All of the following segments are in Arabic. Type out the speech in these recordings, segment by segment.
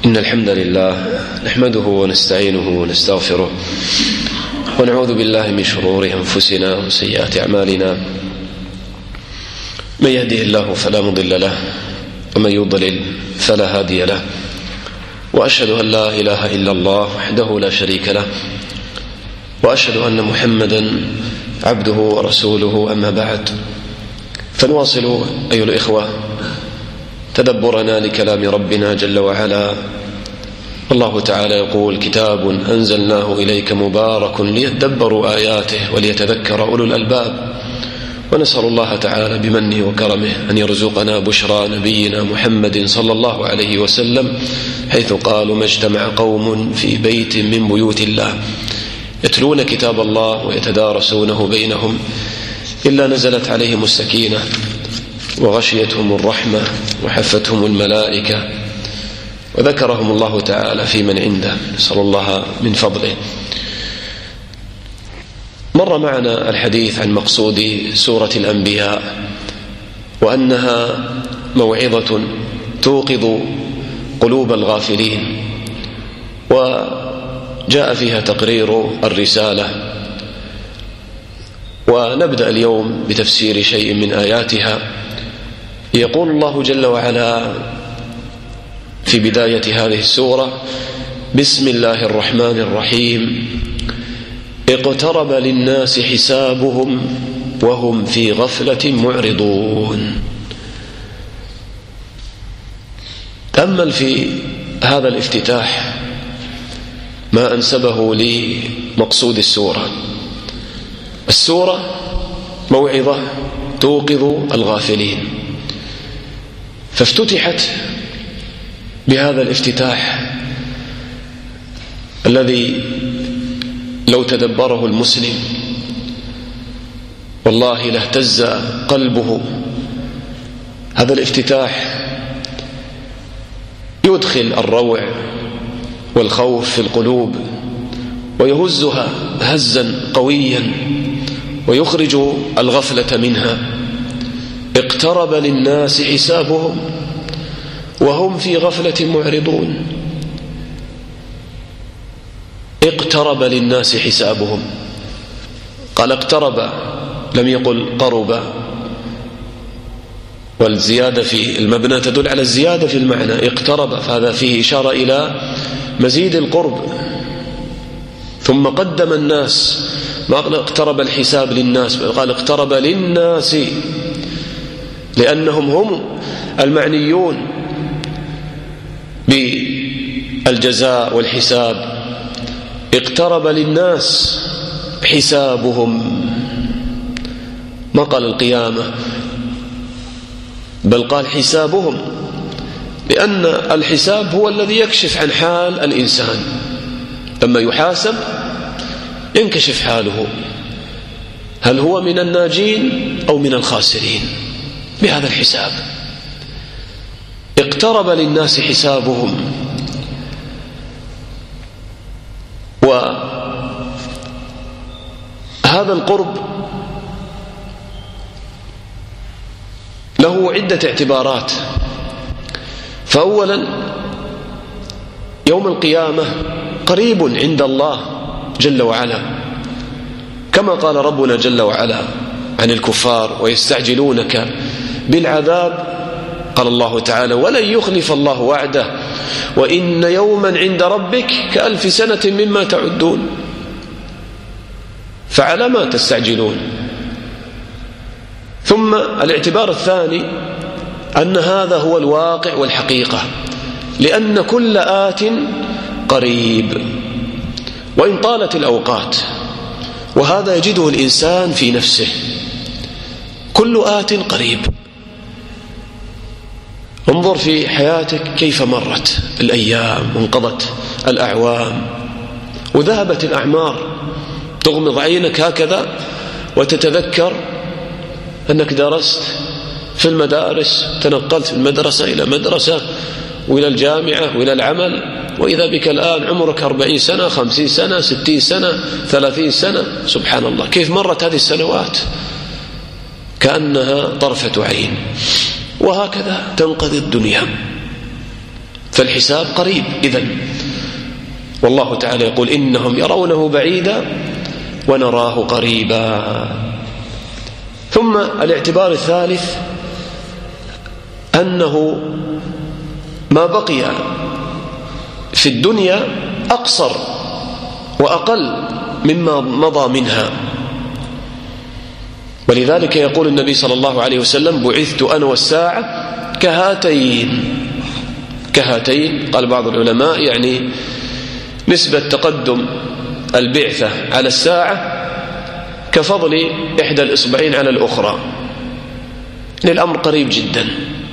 إن الحمد لله نحمده ونستعينه ونستغفره ونعوذ بالله من شرور أنفسنا وسيئات أعمالنا. من يهده الله فلا مضل له ومن يضلل فلا هادي له، وأشهد أن لا إله إلا الله وحده لا شريك له، وأشهد أن محمدا عبده ورسوله. أما بعد، فنواصل أيها الإخوة تدبرنا لكلام ربنا جل وعلا. الله تعالى يقول: كتاب أنزلناه إليك مبارك ليدبروا آياته وليتذكر أولو الألباب. ونسأل الله تعالى بمنه وكرمه أن يرزقنا بشرى نبينا محمد صلى الله عليه وسلم، حيث قالوا: ما اجتمع قوم في بيت من بيوت الله يتلون كتاب الله ويتدارسونه بينهم إلا نزلت عليهم السكينة وغشيتهم الرحمة وحفتهم الملائكة وذكرهم الله تعالى في من عنده. نسأل الله من فضله. مر معنا الحديث عن مقصود سورة الأنبياء، وأنها موعظة توقظ قلوب الغافلين، وجاء فيها تقرير الرسالة. ونبدأ اليوم بتفسير شيء من آياتها. يقول الله جل وعلا في بداية هذه السورة: بسم الله الرحمن الرحيم، اقترب للناس حسابهم وهم في غفلة معرضون. تأمل في هذا الافتتاح ما أنسبه لمقصود السورة. السورة موعظة توقظ الغافلين، فافتتحت بهذا الافتتاح الذي لو تدبره المسلم والله لاهتز قلبه. هذا الافتتاح يدخل الروع والخوف في القلوب ويهزها هزا قويا ويخرج الغفلة منها. اقترب للناس حسابهم وهم في غفلة معرضون. اقترب للناس حسابهم، قال اقترب، لم يقل قرب، والزيادة في المبنى تدل على الزيادة في المعنى. اقترب، فهذا فيه إشارة إلى مزيد القرب. ثم قدم الناس، ما قال اقترب الحساب للناس، بل قال اقترب للناس، لأنهم هم المعنيون بالجزاء والحساب. اقترب للناس حسابهم، ما قال القيامة بل قال حسابهم، لأن الحساب هو الذي يكشف عن حال الإنسان. لما يحاسب ينكشف حاله، هل هو من الناجين أو من الخاسرين بهذا الحساب. اقترب للناس حسابهم. وهذا القرب له عدة اعتبارات. فأولا، يوم القيامة قريب عند الله جل وعلا، كما قال ربنا جل وعلا عن الكفار: ويستعجلونك بالعذاب. قال الله تعالى: ولن يخلف الله وعده وإن يوما عند ربك كألف سنة مما تعدون. فعلى ما تستعجلون؟ ثم الاعتبار الثاني أن هذا هو الواقع والحقيقة، لأن كل آت قريب وإن طالت الأوقات، وهذا يجده الإنسان في نفسه. كل آت قريب. انظر في حياتك كيف مرت الأيام وانقضت الأعوام وذهبت الأعمار. تغمض عينك هكذا وتتذكر أنك درست في المدارس، تنقلت من مدرسة إلى مدرسة وإلى الجامعة وإلى العمل، وإذا بك الآن عمرك 40 سنة 50 سنة 60 سنة 30 سنة. سبحان الله، كيف مرت هذه السنوات كأنها طرفة عين. وهكذا تنقضي الدنيا. فالحساب قريب إذن، والله تعالى يقول إنهم يرونه بعيدا ونراه قريبا. ثم الاعتبار الثالث أنه ما بقي في الدنيا أقصر وأقل مما مضى منها، ولذلك يقول النبي صلى الله عليه وسلم بعثت أنا والساعة كهاتين. قال بعض العلماء يعني نسبة تقدم البعثة على الساعة كفضل إحدى الإصبعين على الأخرى، الأمر قريب جدا.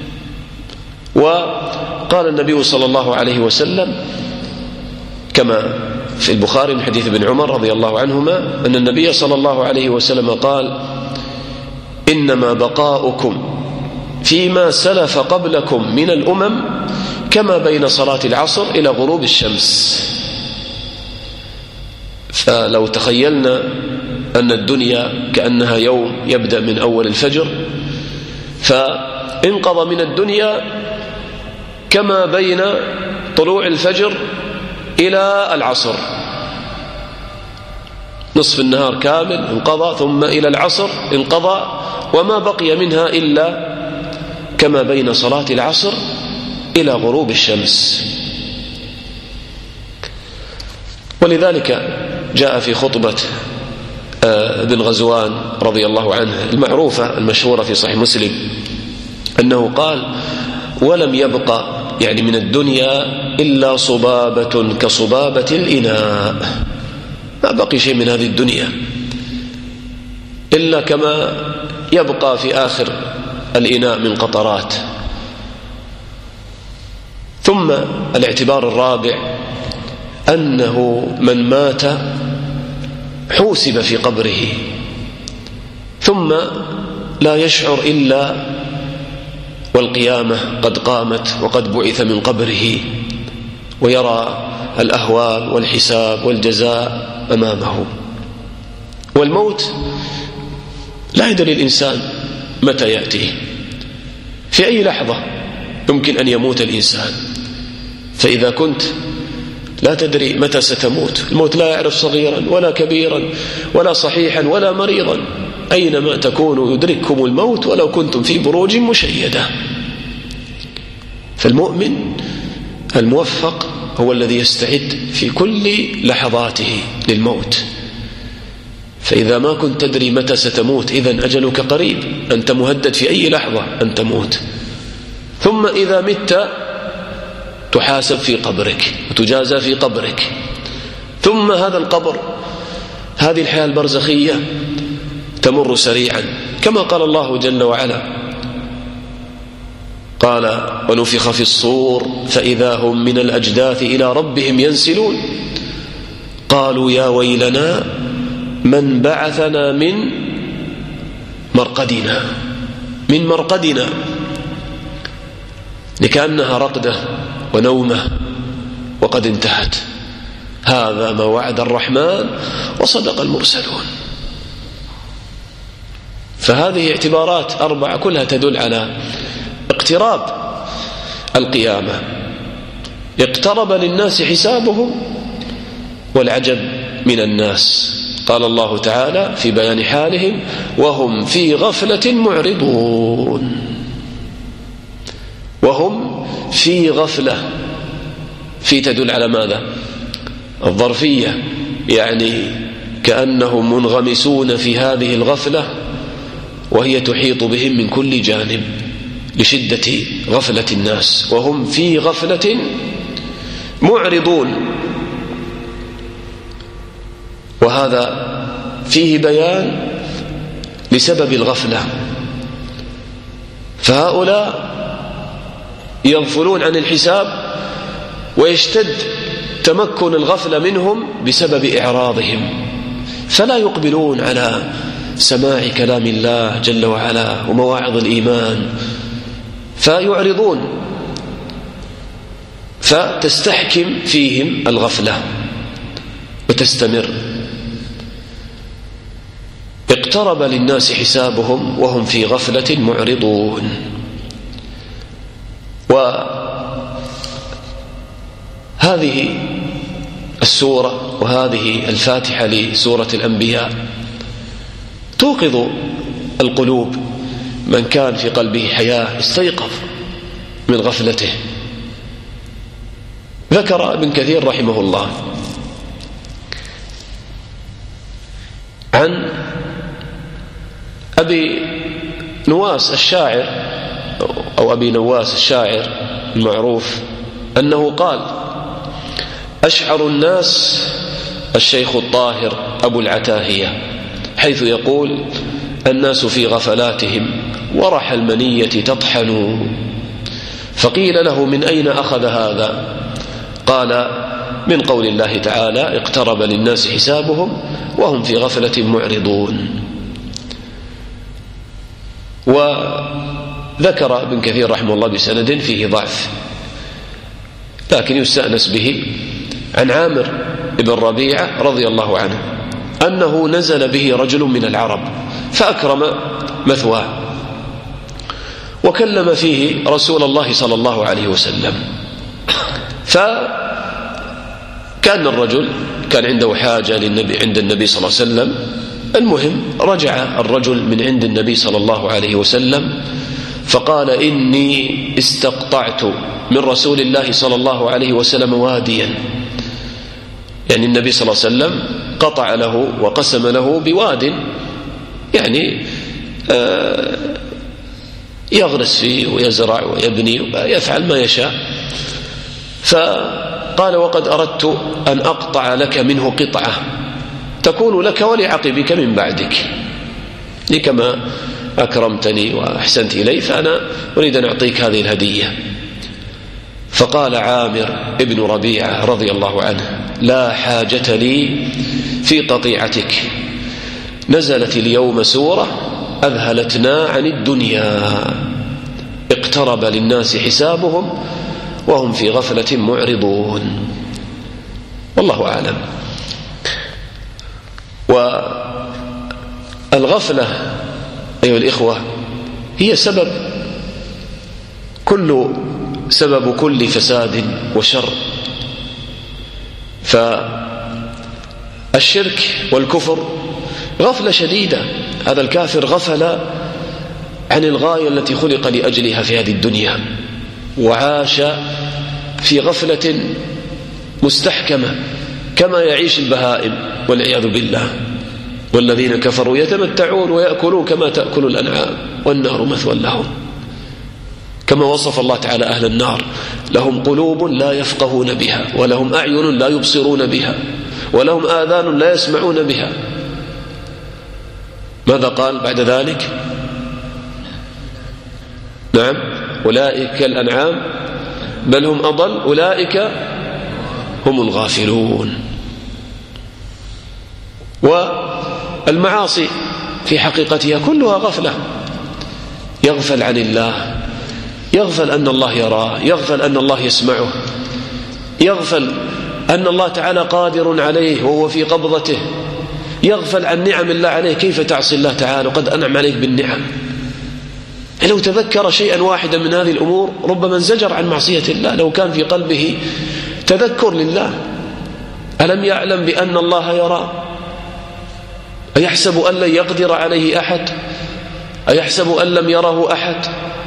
وقال النبي صلى الله عليه وسلم كما في البخاري من حديث ابن عمر رضي الله عنهما أن النبي صلى الله عليه وسلم قال إنما بقاؤكم فيما سلف قبلكم من الأمم كما بين صلاة العصر إلى غروب الشمس. فلو تخيلنا أن الدنيا كأنها يوم يبدأ من أول الفجر، فانقضى من الدنيا كما بين طلوع الفجر إلى العصر، نصف النهار كامل انقضى، ثم إلى العصر انقضى، وما بقي منها إلا كما بين صلاة العصر إلى غروب الشمس. ولذلك جاء في خطبة ابن غزوان رضي الله عنه المعروفة المشهورة في صحيح مسلم أنه قال ولم يبقى يعني من الدنيا إلا صبابة كصبابة الإناء، ما بقي شيء من هذه الدنيا إلا كما يبقى في آخر الإناء من قطرات. ثم الاعتبار الرابع أنه من مات حوسب في قبره ثم لا يشعر إلا والقيامة قد قامت وقد بعث من قبره، ويرى الأهوال والحساب والجزاء أمامه. والموت لا يدري الإنسان متى يأتيه، في أي لحظة يمكن أن يموت الإنسان. فإذا كنت لا تدري متى ستموت، الموت لا يعرف صغيرا ولا كبيرا ولا صحيحا ولا مريضا، أينما تكونوا يدرككم الموت ولو كنتم في بروج مشيدة. فالمؤمن الموفق هو الذي يستعد في كل لحظاته للموت. فإذا ما كنت تدري متى ستموت إذن أجلك قريب، أنت مهدد في أي لحظة أن تموت. ثم إذا مت تحاسب في قبرك وتجازى في قبرك. ثم هذا القبر، هذه الحياة البرزخية تمر سريعا، كما قال الله جل وعلا قال ونفخ في الصور فإذا هم من الأجداث إلى ربهم ينسلون قالوا يا ويلنا من بعثنا من مرقدنا، لكأنها رقدة ونومة وقد انتهت. هذا ما وعد الرحمن وصدق المرسلون. فهذه اعتبارات أربعة كلها تدل على اقتراب القيامة. اقترب للناس حسابهم والعجب من الناس. قال الله تعالى في بيان حالهم وهم في غفلة معرضون. وهم في غفلة، في تدل على ماذا؟ الظرفية، يعني كأنهم منغمسون في هذه الغفلة وهي تحيط بهم من كل جانب لشدة غفلة الناس. وهم في غفلة معرضون، وهذا فيه بيان لسبب الغفلة. فهؤلاء يغفلون عن الحساب ويشتد تمكن الغفلة منهم بسبب إعراضهم، فلا يقبلون على سماع كلام الله جل وعلا ومواعظ الإيمان، فيعرضون، فتستحكم فيهم الغفلة وتستمر. اقترب للناس حسابهم وهم في غفلة معرضون. هذه السورة وهذه الفاتحة لسورة الأنبياء توقظ القلوب، من كان في قلبه حياة استيقظ من غفلته. ذكر ابن كثير رحمه الله عن أبي نواس الشاعر أو أبي نواس الشاعر المعروف أنه قال: أشعر الناس الشيخ الطاهر أبو العتاهية، حيث يقول: الناس في غفلاتهم ورح المنية تطحن. فقيل له: من أين أخذ هذا؟ قال: من قول الله تعالى: اقترب للناس حسابهم وهم في غفلة معرضون. وذكر ابن كثير رحمه الله بسند فيه ضعف، لكن يستأنس به عن عامر بن ربيعة رضي الله عنه أنه نزل به رجل من العرب فأكرم مثواه وكلم فيه رسول الله صلى الله عليه وسلم. فكان الرجل كان عنده حاجة عند النبي صلى الله عليه وسلم. المهم رجع الرجل من عند النبي صلى الله عليه وسلم فقال: إني استقطعت من رسول الله صلى الله عليه وسلم واديا، يعني النبي صلى الله عليه وسلم قطع له وقسم له بواد، يعني يغرس فيه ويزرع ويبني ويفعل ما يشاء. فقال: وقد أردت أن أقطع لك منه قطعة تكون لك ولعقبك من بعدك، كما أكرمتني وأحسنت إلي فأنا أريد أن أعطيك هذه الهدية. فقال عامر ابن ربيعة رضي الله عنه: لا حاجة لي في قطيعتك، نزلت اليوم سورة أذهلتنا عن الدنيا، اقترب للناس حسابهم وهم في غفلة معرضون. والله أعلم. والغفلة أيها الإخوة هي سبب كل فساد وشر. فالشرك والكفر غفلة شديدة، هذا الكافر غفل عن الغاية التي خلق لأجلها في هذه الدنيا، وعاش في غفلة مستحكمة كما يعيش البهائم والعياذ بالله. والذين كفروا يتمتعون ويأكلون كما تأكل الأنعام والنار مثوى لهم، كما وصف الله تعالى أهل النار: لهم قلوب لا يفقهون بها، ولهم أعين لا يبصرون بها، ولهم آذان لا يسمعون بها. ماذا قال بعد ذلك؟ نعم: أولئك الأنعام بل هم أضل أولئك هم الغافلون. والمعاصي في حقيقتها كلها غفلة، يغفل عن الله، يغفل أن الله يراه، يغفل أن الله يسمعه، يغفل أن الله تعالى قادر عليه وهو في قبضته، يغفل عن نعم الله عليه. كيف تعصي الله تعالى وقد أنعم عليك بالنعم؟ لو تذكر شيئا واحدا من هذه الأمور ربما انزجر عن معصية الله، لو كان في قلبه تذكر لله. ألم يعلم بأن الله يرى؟ أيحسب أن لن يقدر عليه أحد؟ أيحسب أن لم يره أحد؟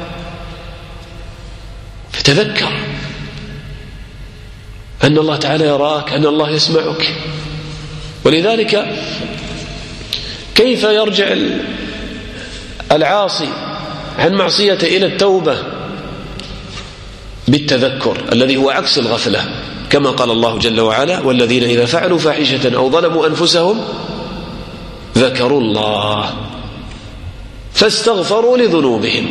فتذكر أن الله تعالى يراك، أن الله يسمعك. ولذلك كيف يرجع العاصي عن معصيته إلى التوبة؟ بالتذكر الذي هو عكس الغفلة، كما قال الله جل وعلا: والذين إذا فعلوا فاحشة أو ظلموا أنفسهم ذكروا الله فاستغفروا لذنوبهم.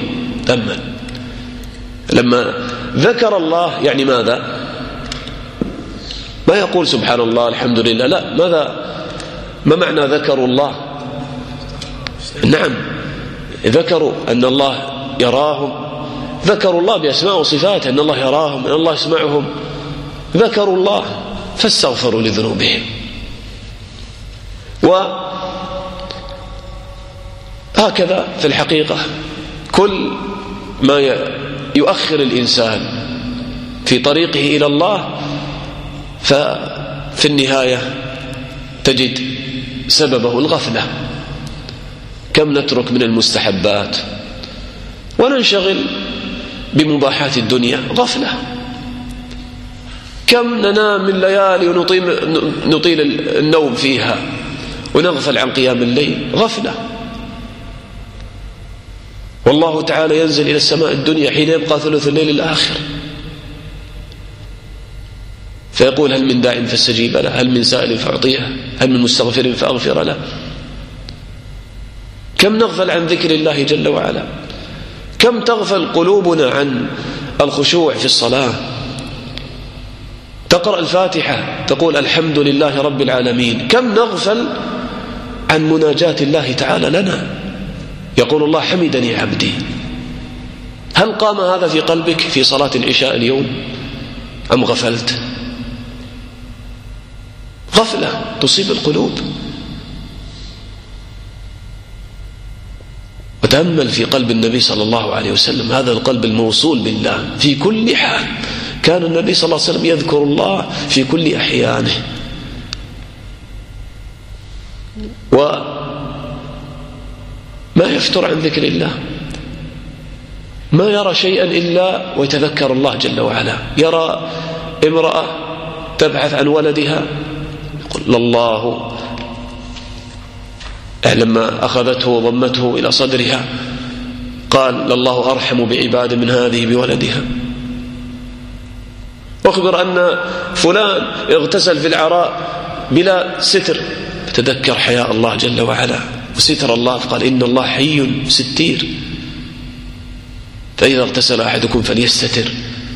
لما ذكر الله يعني ماذا؟ ما يقول سبحان الله الحمد لله، لا. ما معنى ذكروا الله؟ نعم، ذكروا أن الله يراهم، ذكروا الله بأسماء وصفاته، أن الله يراهم، أن الله يسمعهم، ذكروا الله فاستغفروا لذنوبهم. وهكذا في الحقيقة كل ما يؤخر الإنسان في طريقه إلى الله ففي النهاية تجد سببه الغفلة. كم نترك من المستحبات وننشغل بمباحات الدنيا، غفلة. كم ننام من ليالي ونطيل النوم فيها ونغفل عن قيام الليل، غفلة. والله تعالى ينزل إلى السماء الدنيا حين يبقى ثلث الليل الآخر فيقول هل من داع فاستجيب له، هل من سائل فأعطيه، هل من مستغفر فأغفر له. كم نغفل عن ذكر الله جل وعلا، كم تغفل قلوبنا عن الخشوع في الصلاة. تقرأ الفاتحة تقول الحمد لله رب العالمين، كم نغفل عن مناجاة الله تعالى لنا. يقول الله حمدني عبدي. هل قام هذا في قلبك في صلاة العشاء اليوم أم غفلت؟ غفلة تصيب القلوب. وتأمل في قلب النبي صلى الله عليه وسلم، هذا القلب الموصول بالله في كل حال. كان النبي صلى الله عليه وسلم يذكر الله في كل أحيانه، وما يفتر عن ذكر الله، ما يرى شيئا إلا ويتذكر الله جل وعلا. يرى امرأة تبحث عن ولدها يقول الله، لما أخذته وضمته إلى صدرها قال لله أرحم بعباد من هذه بولدها. واخبر أن فلان اغتسل في العراء بلا ستر، فتذكر حياء الله جل وعلا وستر الله، فقال إن الله حي ستير، فإذا اغتسل أحدكم فليستتر.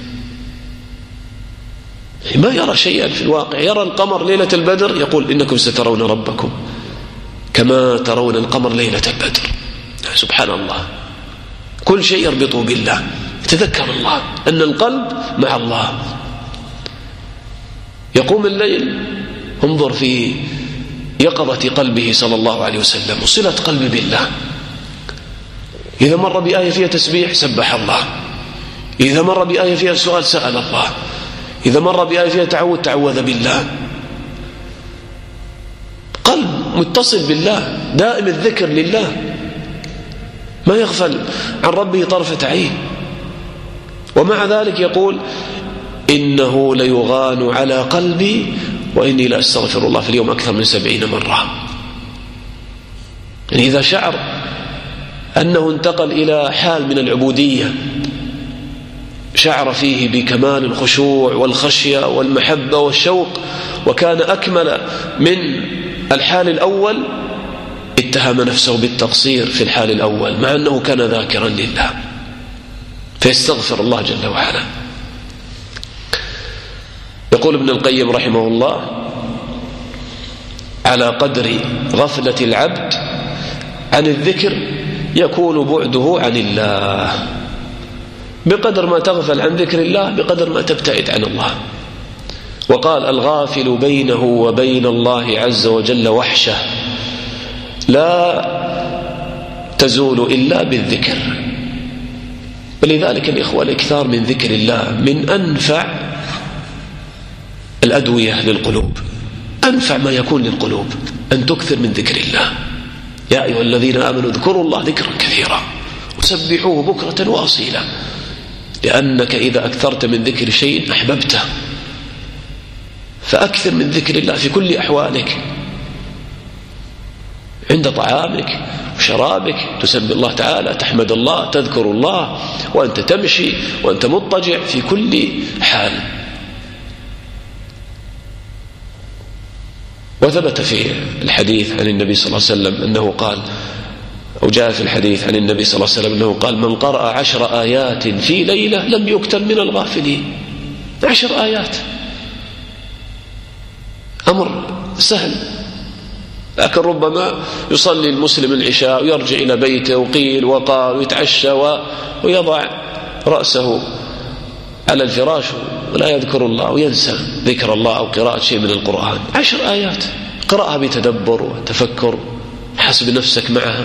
ما يرى شيئا في الواقع. يرى القمر ليلة البدر يقول إنكم سترون ربكم كما ترون القمر ليلة البدر. سبحان الله، كل شيء يربطه بالله، يتذكر الله، أن القلب مع الله. يقوم الليل، انظر في يقظة قلبه صلى الله عليه وسلم وصلة قلبه بالله. إذا مر بآية فيها تسبيح سبح الله، إذا مر بآية فيها سؤال سأل الله، إذا مر بآية فيها تعوذ بالله. قلب متصل بالله، دائم الذكر لله، ما يغفل عن ربه طرفة عين. ومع ذلك يقول إنه ليغان على قلبي وإني لأستغفر الله في اليوم أكثر من 70 مرة. يعني إذا شعر أنه انتقل إلى حال من العبودية شعر فيه بكمال الخشوع والخشية والمحبة والشوق، وكان أكمل من الحال الأول، اتهم نفسه بالتقصير في الحال الأول مع أنه كان ذاكرا لله، فيستغفر الله جل وعلا. يقول ابن القيم رحمه الله على قدر غفلة العبد عن الذكر يكون بعده عن الله. بقدر ما تغفل عن ذكر الله بقدر ما تبتعد عن الله. وقال الغافل بينه وبين الله عز وجل وحشة لا تزول إلا بالذكر. ولذلك الإخوة الإكثار من ذكر الله من أنفع الأدوية للقلوب، أنفع ما يكون للقلوب أن تكثر من ذكر الله. يا أيها الذين آمنوا اذكروا الله ذكرا كثيرا وسبحوه بكرة وأصيلا، لأنك إذا أكثرت من ذكر شيء أحببته. فأكثر من ذكر الله في كل أحوالك، عند طعامك وشرابك تسبح الله تعالى، تحمد الله، تذكر الله وأنت تمشي وأنت مضطجع، في كل حال. وثبت في الحديث عن النبي صلى الله عليه وسلم أنه قال، أو جاء في الحديث عن النبي صلى الله عليه وسلم أنه قال من قرأ 10 آيات في ليلة لم يكتب من الغافلين. 10 آيات، أمر سهل، لكن ربما يصلي المسلم العشاء ويرجع إلى بيته وقيل وقال ويتعشى ويضع رأسه على الفراش ولا يذكر الله وينسى ذكر الله أو قراءة شيء من القرآن. 10 آيات قرأها بتدبر وتفكر، حسب نفسك معها.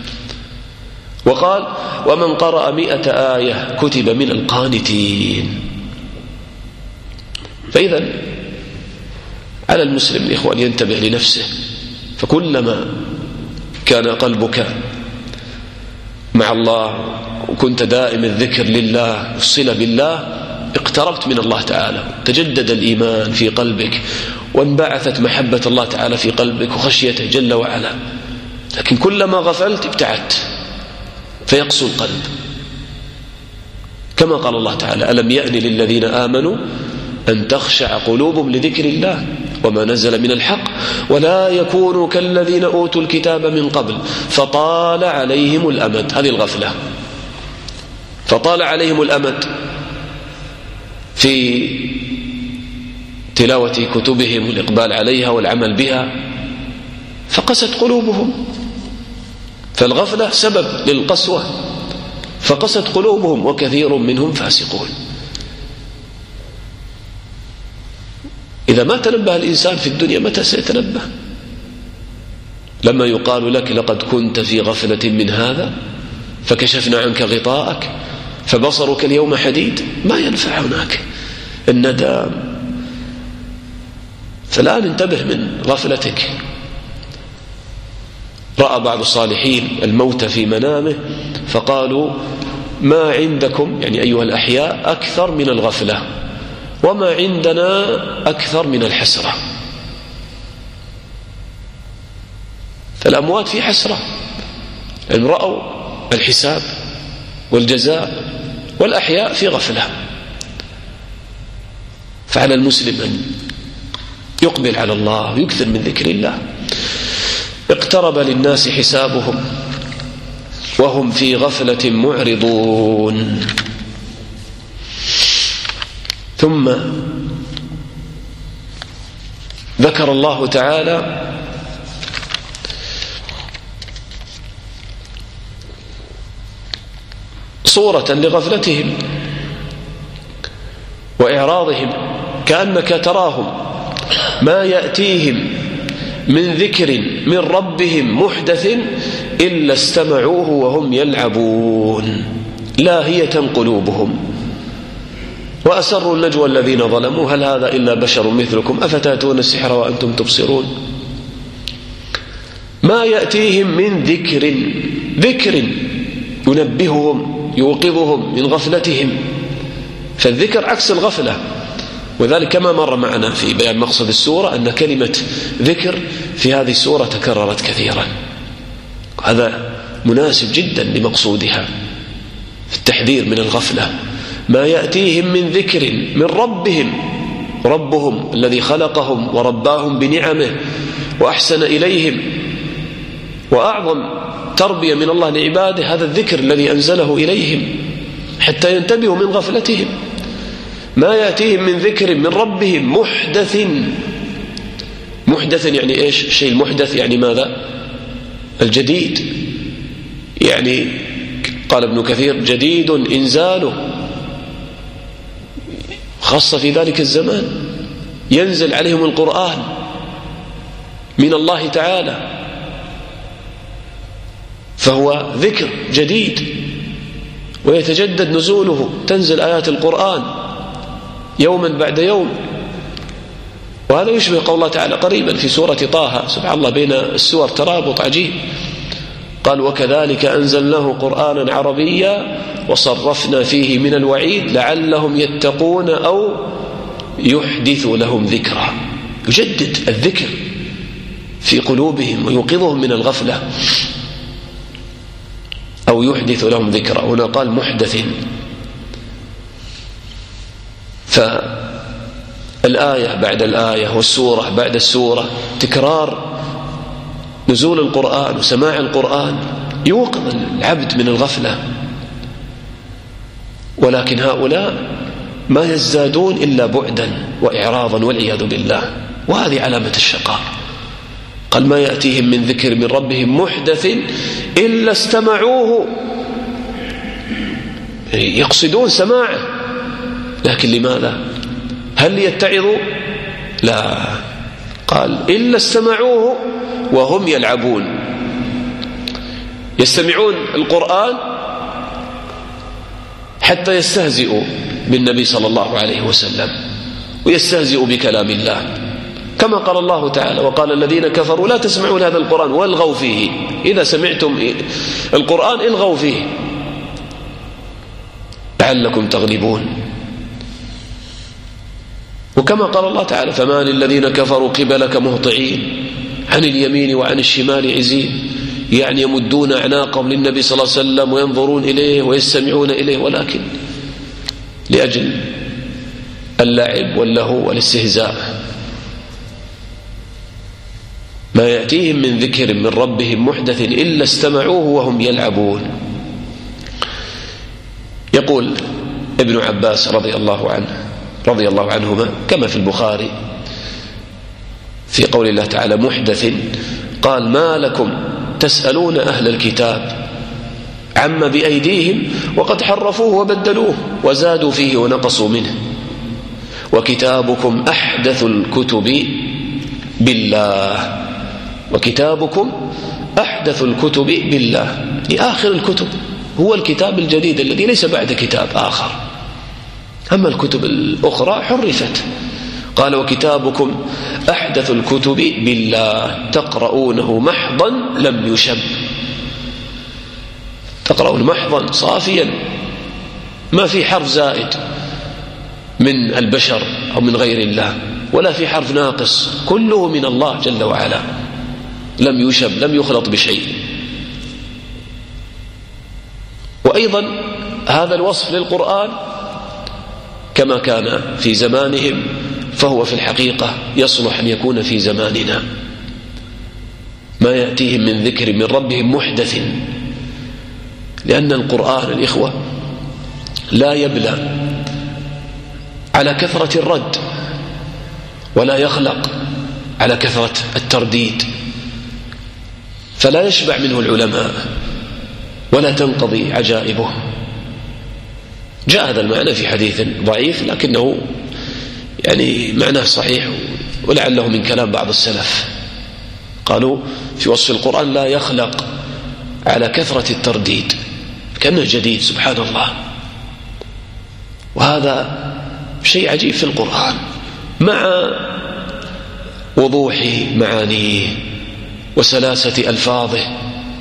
وقال ومن قرأ 100 آية كتب من القانتين. فإذا على المسلم الإخوة أن ينتبه لنفسه، فكلما كان قلبك مع الله وكنت دائم الذكر لله والصلة بالله اقتربت من الله تعالى، تجدد الإيمان في قلبك وانبعثت محبة الله تعالى في قلبك وخشيته جل وعلا. لكن كلما غفلت ابتعدت فيقسو القلب، كما قال الله تعالى: ألم يأن للذين آمنوا أن تخشع قلوبهم لذكر الله وما نزل من الحق ولا يكونوا كالذين أوتوا الكتاب من قبل فطال عليهم الأمد. هذه الغفلة، فطال عليهم الأمد في تلاوة كتبهم والإقبال عليها والعمل بها، فقست قلوبهم. فالغفلة سبب للقسوة، فقست قلوبهم وكثير منهم فاسقون. إذا ما تنبه الإنسان في الدنيا متى سيتنبه؟ لما يقال لك: لقد كنت في غفلة من هذا فكشفنا عنك غطاءك فبصرك اليوم حديد، ما ينفع هناك الندم. فالآن انتبه من غفلتك. رأى بعض الصالحين الموت في منامه فقالوا: ما عندكم يعني أيها الأحياء أكثر من الغفلة، وما عندنا أكثر من الحسرة. فالأموات في حسرة إن رأوا الحساب والجزاء، والأحياء في غفلة. فعلى المسلم أن يقبل على الله ويكثر من ذكر الله. اقترب للناس حسابهم وهم في غفلة معرضون. ثم ذكر الله تعالى صورة لغفلتهم وإعراضهم، كأنك تراهم ما يأتيهم من ذكر من ربهم محدث إلا استمعوه وهم يلعبون لاهية قلوبهم وأسروا النجوى الذين ظلموا هل هذا إلا بشر مثلكم أفتاتون السحر وأنتم تبصرون. ما يأتيهم من ذكر ينبههم يوقظهم من غفلتهم، فالذكر عكس الغفلة. وذلك كما مر معنا في بيان مقصد السورة أن كلمة ذكر في هذه السورة تكررت كثيرا، هذا مناسب جدا لمقصودها في التحذير من الغفلة. ما يأتيهم من ذكر من ربهم الذي خلقهم ورباهم بنعمه وأحسن إليهم، وأعظم تربية من الله لعباده هذا الذكر الذي أنزله إليهم حتى ينتبهوا من غفلتهم. ما يأتيهم من ذكر من ربهم محدث يعني إيش؟ الشيء المحدث يعني ماذا؟ الجديد، يعني قال ابن كثير جديد إنزاله، خاصة في ذلك الزمان ينزل عليهم القرآن من الله تعالى، فهو ذكر جديد ويتجدد نزوله، تنزل آيات القرآن يوما بعد يوم. وهذا يشبه قول الله تعالى قريبا في سورة طه، سبحان الله بين السور ترابط عجيب، قال وكذلك أنزلناه قرآنا عربيا وصرفنا فيه من الوعيد لعلهم يتقون أو يحدث لهم ذكرا. يجدد الذكر في قلوبهم ويوقظهم من الغفلة، أو يحدث لهم ذكرا. هنا قال محدث. فالآية بعد الآية والسورة بعد السورة تكرار نزول القرآن وسماع القرآن يوقظ العبد من الغفلة، ولكن هؤلاء ما يزدادون إلا بعدا وإعراضا والعياذ بالله، وهذه علامة الشقاء. قال ما يأتيهم من ذكر من ربهم محدث إلا استمعوه، يقصدون سماعه، لكن لماذا؟ هل ليتعظوا؟ لا، قال إلا استمعوه وهم يلعبون، يستمعون القرآن حتى يستهزئوا بالنبي صلى الله عليه وسلم ويستهزئوا بكلام الله كما قال الله تعالى: وقال الذين كفروا لا تسمعوا لهذا القرآن والغوا فيه. إذا سمعتم القرآن الغوا فيه لعلكم تغلبون. وكما قال الله تعالى: فما للذين كفروا قبلك مهطعين عن اليمين وعن الشمال عزين، يعني يمدون أعناقهم للنبي صلى الله عليه وسلم وينظرون إليه ويستمعون إليه، ولكن لأجل اللعب واللهو والاستهزاء. ما يأتيهم من ذكر من ربهم محدث إلا استمعوه وهم يلعبون. يقول ابن عباس رضي الله عنهما كما في البخاري في قول الله تعالى: محدث، قال: ما لكم تسألون أهل الكتاب عما بأيديهم وقد حرفوه وبدلوه وزادوا فيه ونقصوا منه، وكتابكم أحدث الكتب بالله. وكتابكم أحدث الكتب بالله، لآخر الكتب هو الكتاب الجديد الذي ليس بعد كتاب آخر، أما الكتب الأخرى حرفت. قال: وكتابكم أحدث الكتب بالله تقرؤونه محضا لم يشب. تقرؤون محضا صافيا، ما في حرف زائد من البشر أو من غير الله، ولا في حرف ناقص، كله من الله جل وعلا، لم يشب، لم يخلط بشيء. وأيضا هذا الوصف للقرآن كما كان في زمانهم فهو في الحقيقة يصلح أن يكون في زماننا. ما يأتيهم من ذكر من ربهم محدث، لأن القرآن الإخوة لا يبلى على كثرة الرد، ولا يخلق على كثرة الترديد، فلا يشبع منه العلماء ولا تنقضي عجائبه. جاء هذا المعنى في حديث ضعيف لكنه يعني معناه صحيح، ولعله من كلام بعض السلف، قالوا في وصف القرآن: لا يخلق على كثرة الترديد، كأنه جديد. سبحان الله. وهذا شيء عجيب في القرآن، مع وضوح معانيه وسلاسة ألفاظه،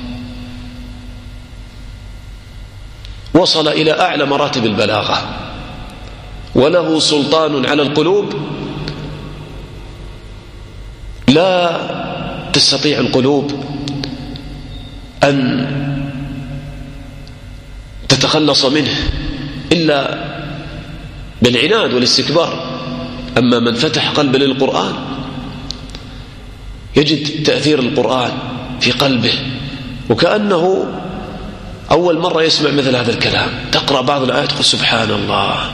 وصل إلى أعلى مراتب البلاغة، وله سلطان على القلوب لا تستطيع القلوب أن تتخلص منه إلا بالعناد والاستكبار. أما من فتح قلبه للقرآن يجد تأثير القرآن في قلبه، وكأنه أول مرة يسمع مثل هذا الكلام. تقرأ بعض الآيات تقول: سبحان الله.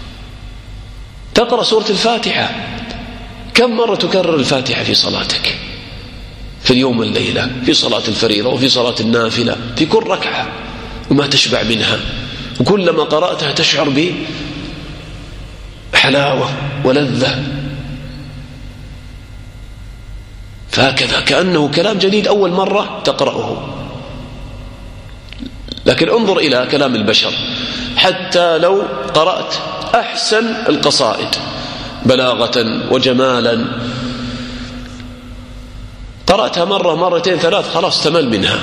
تقرأ سورة الفاتحة، كم مرة تكرر الفاتحة في صلاتك في اليوم والليلة، في صلاة الفريضة وفي صلاة النافلة، في كل ركعة، وما تشبع منها، وكلما قرأتها تشعر بحلاوة ولذة. فهكذا كأنه كلام جديد أول مرة تقرأه. لكن انظر إلى كلام البشر، حتى لو قرأت أحسن القصائد بلاغة وجمالا، قرأتها مرة مرتين ثلاث خلاص تمل منها.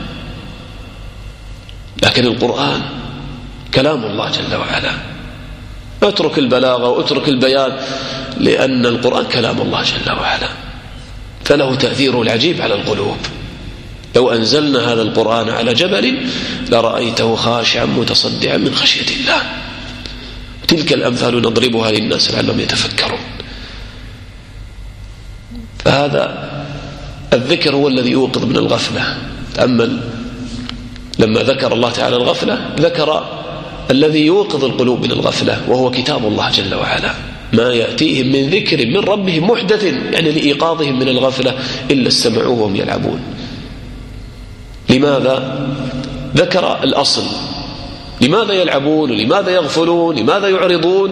لكن القرآن كلام الله جل وعلا، اترك البلاغة واترك البيان، لأن القرآن كلام الله جل وعلا، فله تأثيره العجيب على القلوب. لو أنزلنا هذا القرآن على جبل لرأيته خاشعا متصدعا من خشية الله. تلك الأمثال نضربها للناس لعلهم يتفكرون. فهذا الذكر هو الذي يوقظ من الغفلة. تأمل لما ذكر الله تعالى الغفلة، ذكر الذي يوقظ القلوب من الغفلة، وهو كتاب الله جل وعلا. ما يأتيهم من ذكر من ربهم محدث، يعني لإيقاظهم من الغفلة، إلا استمعوه وهم يلعبون. لماذا ذكر الأصل؟ لماذا يلعبون؟ لماذا يغفلون؟ لماذا يعرضون؟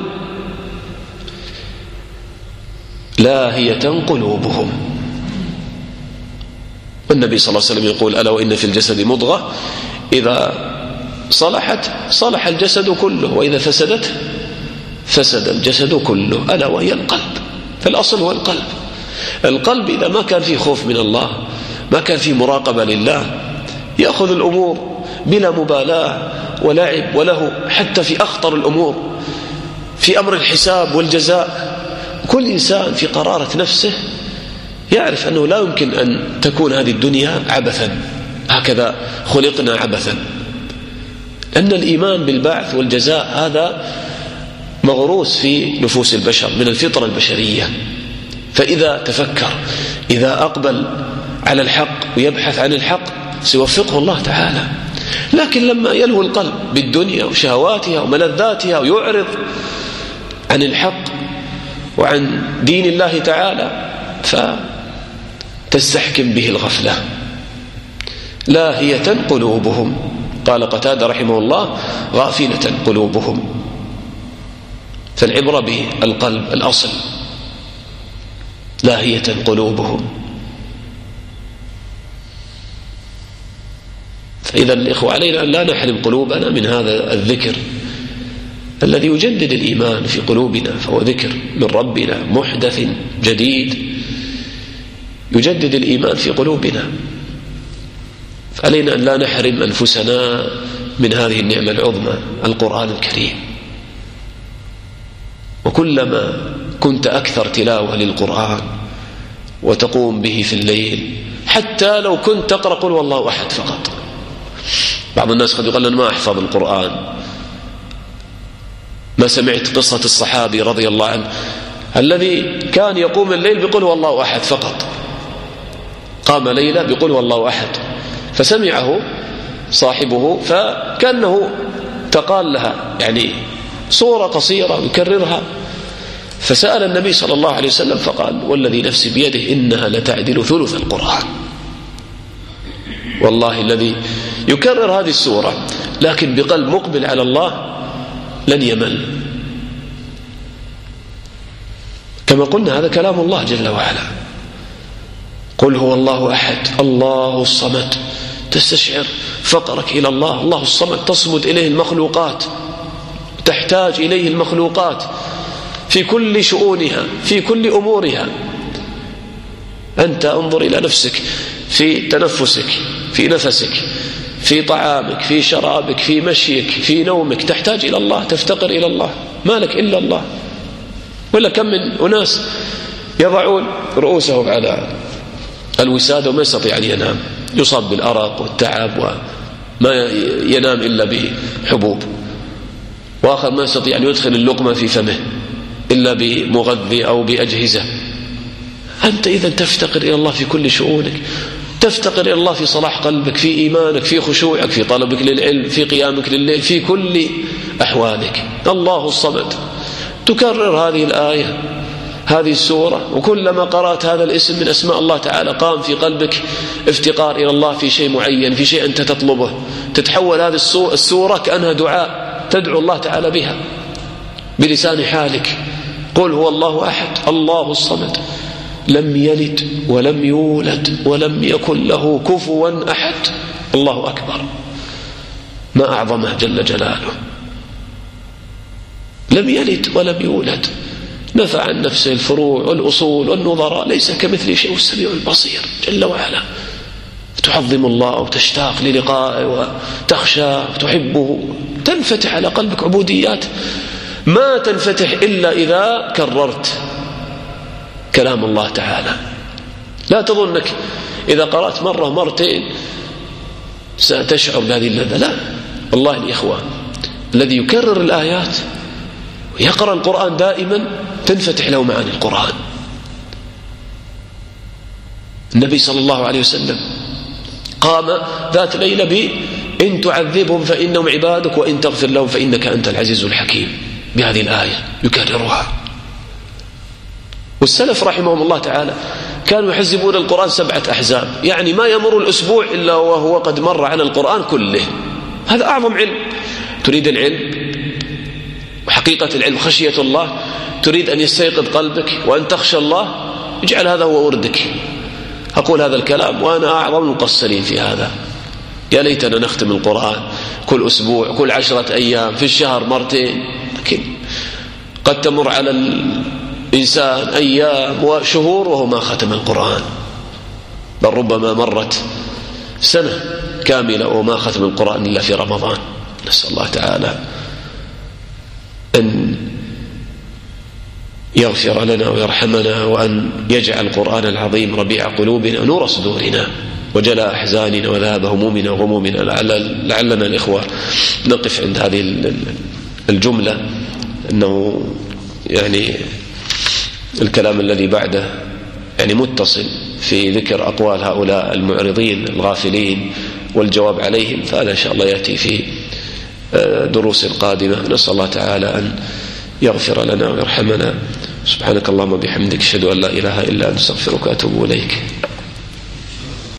لاهية قلوبهم. والنبي صلى الله عليه وسلم يقول: ألا وإن في الجسد مضغة إذا صلحت صلح الجسد كله، وإذا فسدت فسد الجسد كله، ألا وهي القلب. فالأصل هو القلب. القلب إذا ما كان فيه خوف من الله، ما كان فيه مراقبة لله، يأخذ الأمور بلا مبالاة ولعب وله، حتى في أخطر الأمور، في أمر الحساب والجزاء. كل إنسان في قرارة نفسه يعرف أنه لا يمكن أن تكون هذه الدنيا عبثا، هكذا خلقنا عبثا، أن الإيمان بالبعث والجزاء هذا مغروس في نفوس البشر من الفطرة البشرية. فإذا تفكر، إذا أقبل على الحق ويبحث عن الحق سيوفقه الله تعالى. لكن لما يلهو القلب بالدنيا وشهواتها وملذاتها ويعرض عن الحق وعن دين الله تعالى فتستحكم به الغفلة. لاهية قلوبهم، قال قتادة رحمه الله غافلة قلوبهم. فالعبرة بالقلب الأصل، لاهية قلوبهم. فإذا الإخوة علينا أن لا نحرم قلوبنا من هذا الذكر الذي يجدد الإيمان في قلوبنا، فهو ذكر من ربنا محدث جديد يجدد الإيمان في قلوبنا. فعلينا أن لا نحرم أنفسنا من هذه النعمة العظمى القرآن الكريم. وكلما كنت أكثر تلاوة للقرآن وتقوم به في الليل، حتى لو كنت تقرأ قل والله أحد فقط. بعض الناس قد يقول أنا ما أحفظ القرآن. ما سمعت قصة الصحابي رضي الله عنه الذي كان يقوم الليل بقل والله أحد فقط، قام ليلة بقل والله أحد، فسمعه صاحبه فكأنه تقال لها يعني صورة قصيرة يكررها، فسأل النبي صلى الله عليه وسلم فقال والذي نفسي بيده إنها لتعدل ثلث القرآن. والله الذي يكرر هذه السورة لكن بقلب مقبل على الله لن يمل. كما قلنا هذا كلام الله جل وعلا. قل هو الله أحد الله الصمد، تستشعر فقرك إلى الله، الله الصمد، تصمد إليه المخلوقات، تحتاج إليه المخلوقات في كل شؤونها في كل أمورها. أنت انظر إلى نفسك في تنفسك، في نفسك، في طعامك، في شرابك، في مشيك، في نومك، تحتاج إلى الله، تفتقر إلى الله، ما لك إلا الله. ولا كم من أناس يضعون رؤوسهم على الوسادة وما يستطيع أن ينام، يصاب بالأرق والتعب وما ينام إلا بحبوب، وآخر ما يستطيع أن يدخل اللقمة في فمه إلا بمغذي أو بأجهزة. أنت إذن تفتقر إلى الله في كل شؤونك، تفتقر إلى الله في صلاح قلبك، في إيمانك، في خشوعك، في طلبك للعلم، في قيامك لليل، في كل أحوالك. الله الصمد، تكرر هذه الآية هذه السورة، وكلما قرأت هذا الاسم من أسماء الله تعالى قام في قلبك افتقار إلى الله في شيء معين، في شيء أنت تطلبه، تتحول هذه السورة كأنها دعاء تدعو الله تعالى بها بلسان حالك. قل هو الله أحد الله الصمد لم يلد ولم يولد ولم يكن له كفوا أحد. الله أكبر، ما أعظمه جل جلاله. لم يلد ولم يولد، نفع عن نفسه الفروع والأصول والنظراء، ليس كمثله شيء، السميع البصير جل وعلا. تعظم الله وتشتاق للقائه وتخشى وتحبه، تنفتح على قلبك عبوديات ما تنفتح إلا إذا كررت كلام الله تعالى. لا تظنك إذا قرأت مرة مرتين ستشعر بهذه اللذة، لا والله الإخوة الذي يكرر الآيات ويقرأ القرآن دائما تنفتح له معاني القرآن. النبي صلى الله عليه وسلم قام ذات ليلة إن تعذبهم فإنهم عبادك وإن تغفر لهم فإنك أنت العزيز الحكيم، بهذه الآية يكررها. والسلف رحمهم الله تعالى كانوا يحزبون القرآن 7 أحزاب، يعني ما يمر الأسبوع إلا وهو قد مر على القرآن كله. هذا أعظم علم. تريد العلم وحقيقة العلم خشية الله، تريد أن يستيقظ قلبك وأن تخشى الله، اجعل هذا هو وردك. أقول هذا الكلام وأنا أعظم المقصرين في هذا. يا ليتنا نختم القرآن كل أسبوع، كل 10 أيام، في الشهر مرتين، لكن قد تمر على إنسان أيام وشهور وهو ما ختم القرآن، بل ربما مرت سنة كاملة وما ختم القرآن إلا في رمضان. نسأل الله تعالى أن يغفر لنا ويرحمنا، وأن يجعل القرآن العظيم ربيع قلوبنا ونور صدورنا وجلاء أحزاننا وذهاب همومنا وغمومنا. لعلنا الإخوة نقف عند هذه الجملة، أنه يعني الكلام الذي بعده يعني متصل في ذكر أقوال هؤلاء المعرضين الغافلين والجواب عليهم، فهذا إن شاء الله يأتي في دروس قادمة. نسأل الله تعالى أن يغفر لنا ويرحمنا. سبحانك اللهم وبحمدك، أشهد أن لا إله إلا أنت، أستغفرك وأتوب إليك.